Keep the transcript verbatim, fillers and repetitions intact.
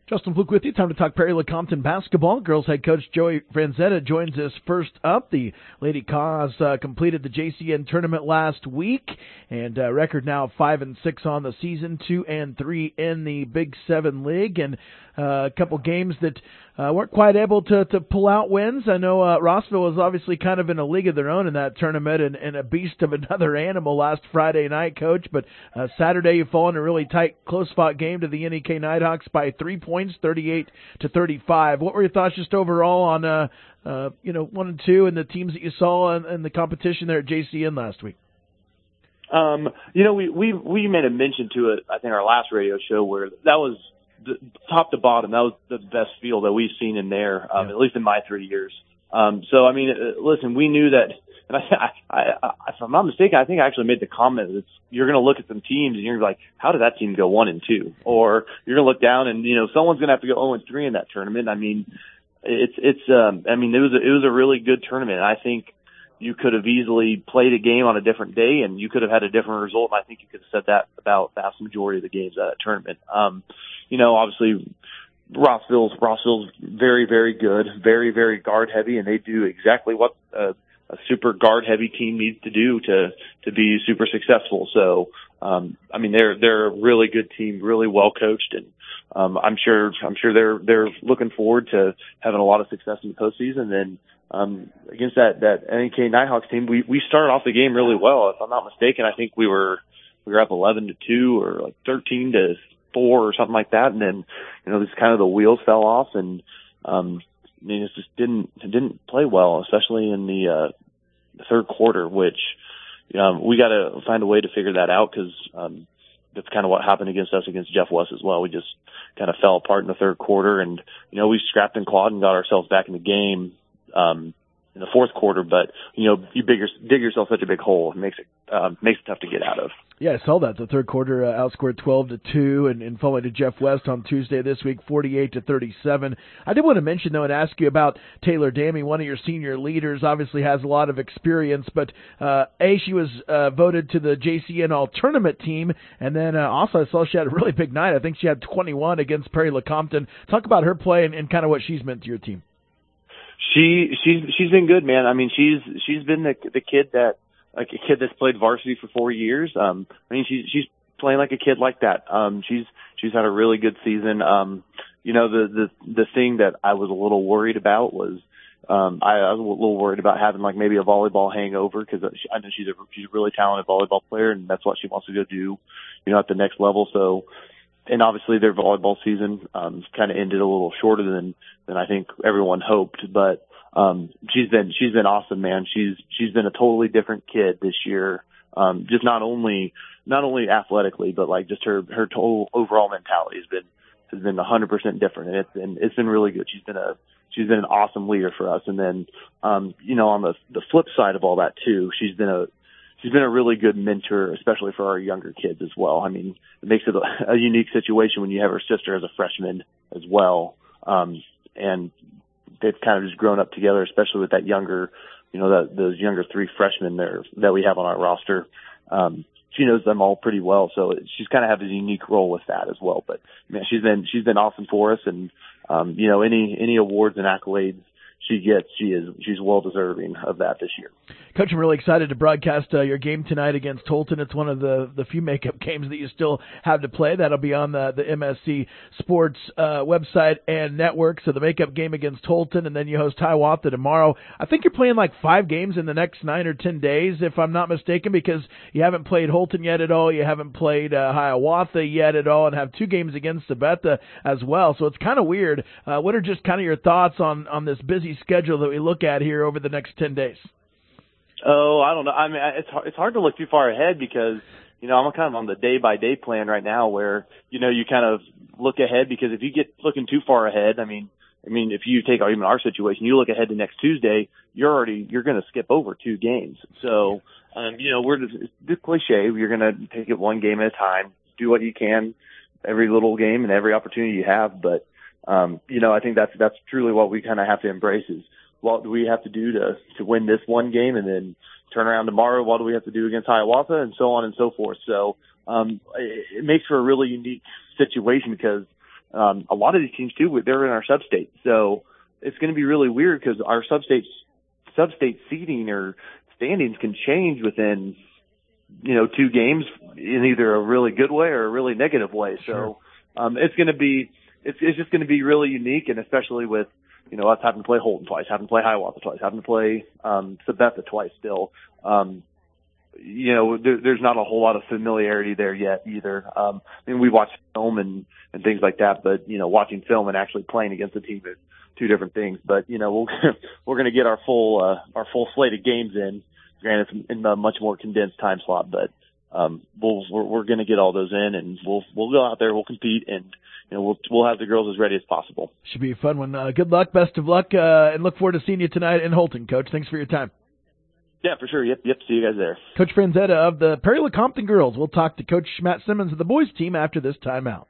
Justin Fluke with you. Time to talk Prairie Lecompton basketball. Girls head coach Joey Franzetta joins us first up. The Lady Cause uh, completed the J C N tournament last week, and uh, record now five and six on the season, two and three in the Big Seven League, and uh, a couple games that uh, weren't quite able to, to pull out wins. I know uh, Rossville was obviously kind of in a league of their own in that tournament, and, and a beast of another animal last Friday night, Coach. But uh, Saturday you fall in a really tight, close-fought game to the N E K Nighthawks by three points, thirty-eight to thirty-five. What were your thoughts just overall on uh, uh, you know one and two and the teams that you saw in, in the competition there at J C N last week? Um, you know, we, we, we made a mention to it, I think, our last radio show, where that was the, top to bottom. That was the best field that we've seen in there, um, yeah. at least in my three years. Um, so, I mean, uh, listen, we knew that, and I, I, I, if I'm not mistaken, I think I actually made the comment that you're going to look at some teams and you're like, how did that team go one and two? Or you're going to look down and, you know, someone's going to have to go oh and three in that tournament. I mean, it's, it's, um, I mean, it was, a, it was a really good tournament. I think you could have easily played a game on a different day and you could have had a different result. And I think you could have said that about the vast majority of the games of that tournament. Um, you know, obviously Rossville's, Rossville's very, very good, very, very guard heavy, and they do exactly what a, a super guard heavy team needs to do to, to be super successful. So, um, I mean, they're, they're a really good team, really well coached, and, um, I'm sure, I'm sure they're, they're looking forward to having a lot of success in the postseason. And, um, against that, that N E K Nighthawks team, we, we started off the game really well. If I'm not mistaken, I think we were, we were up eleven to two or like thirteen to four or something like that. And then, you know, this kind of the wheels fell off, and, um, I mean, it just didn't, it didn't play well, especially in the, uh, the third quarter, which, um, we got to find a way to figure that out, because, um, that's kind of what happened against us against Jeff West as well. We just kind of fell apart in the third quarter, and, you know, we scrapped and clawed and got ourselves back in the game, um, in the fourth quarter, but, you know, you dig, your, dig yourself such a big hole. It makes it, um, makes it tough to get out of. Yeah, I saw that. The third quarter uh, outscored twelve to two, and, and falling to Jeff West on Tuesday this week, forty-eight to thirty-seven. I did want to mention, though, and ask you about Taylor Damey, one of your senior leaders, obviously has a lot of experience, but, uh, A, she was uh, voted to the J C N All-Tournament team, and then uh, also I saw she had a really big night. I think she had twenty-one against Prairie Lecompton. Talk about her play and, and kind of what she's meant to your team. She, she's, she's been good, man. I mean, she's, she's been the, the kid that, like a kid that's played varsity for four years. Um, I mean, she's, she's playing like a kid like that. Um, she's, she's had a really good season. Um, you know, the, the, the thing that I was a little worried about was, um, I, I was a little worried about having like maybe a volleyball hangover, because I know she's a, she's a really talented volleyball player, and that's what she wants to go do, you know, at the next level. So, and obviously their volleyball season, um, kind of ended a little shorter than, than I think everyone hoped, but, um, she's been, she's been awesome, man. She's, she's been a totally different kid this year. Um, just not only, not only athletically, but like just her, her total overall mentality has been, has been a hundred percent different. And it's been, it's been really good. She's been a, she's been an awesome leader for us. And then, um, you know, on the, the flip side of all that too, she's been a, she's been a really good mentor, especially for our younger kids as well. I mean, it makes it a, a unique situation when you have her sister as a freshman as well. Um, and they've kind of just grown up together, especially with that younger, you know, that, those younger three freshmen there that we have on our roster. Um, she knows them all pretty well, so she's kind of have a unique role with that as well. But man, she's been, she's been awesome for us. And, um, you know, any, any awards and accolades she gets, she is, she's well deserving of that this year. Coach, I'm really excited to broadcast uh, your game tonight against Tolton. It's one of the, the few makeup games that you still have to play. That'll be on the, the M S C Sports uh, website and network. So the makeup game against Tolton, and then you host Hiawatha tomorrow. I think you're playing like five games in the next nine or ten days, if I'm not mistaken, because you haven't played Holton yet at all. You haven't played uh, Hiawatha yet at all, and have two games against Sabetha as well. So it's kind of weird. Uh, what are just kind of your thoughts on, on this busy schedule that we look at here over the next ten days? Oh, I don't know. I mean, it's hard, it's hard to look too far ahead, because, you know, I'm kind of on the day by day plan right now, where, you know, you kind of look ahead, because if you get looking too far ahead, I mean, I mean, if you take even our situation, you look ahead to next Tuesday, you're already, you're going to skip over two games. So, um, you know, we're just, it's the cliche. You're going to take it one game at a time, do what you can, every little game and every opportunity you have. But, um, you know, I think that's, that's truly what we kind of have to embrace is, what do we have to do to, to win this one game, and then turn around tomorrow? What do we have to do against Hiawatha, and so on and so forth. So, um, it, it makes for a really unique situation, because, um, a lot of these teams too, they're in our sub-state. So it's going to be really weird because our sub-state, sub-state seeding or standings can change within, you know, two games in either a really good way or a really negative way. Sure. So um, it's going to be, it's, it's just going to be really unique, and especially with, you know, us having to play Holton twice, having to play Hiawatha twice, having to play um, Sabetha twice still. Um, you know, there, there's not a whole lot of familiarity there yet either. Um, I mean, we watch film and, and things like that, but, you know, watching film and actually playing against a team is two different things. But, you know, we'll, we're going to get our full, uh, our full slate of games in, granted in a much more condensed time slot, but, um, we'll, we're, we're going to get all those in, and we'll, we'll go out there, we'll compete, and, you know, we'll, we'll have the girls as ready as possible. Should be a fun one. Uh, good luck, best of luck, uh, and look forward to seeing you tonight in Holton, Coach. Thanks for your time. Yeah, for sure. Yep, yep. See you guys there. Coach Franzetta of the Perry Lecompton girls. We'll talk to Coach Matt Simmons of the boys team after this timeout.